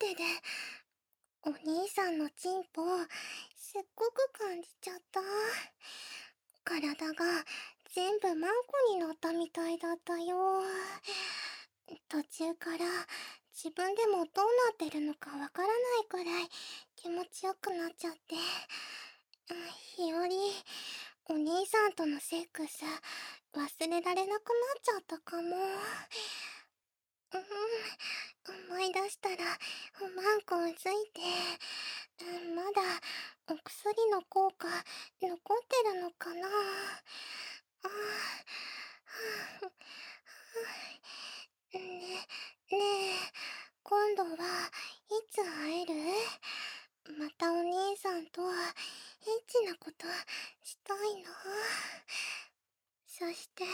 てで、お兄さんのチンポ、すっごく感じちゃった。体が全部マンコになったみたいだったよ。途中から自分でもどうなってるのかわからないくらい気持ちよくなっちゃって。日和、お兄さんとのセックス忘れられなくなっちゃったかも。思い出したらマンコうついて、まだお薬の効果残ってるのかな。あね、ねえ、今度はいつ会える？またお兄さんとエッチなことしたいな。そして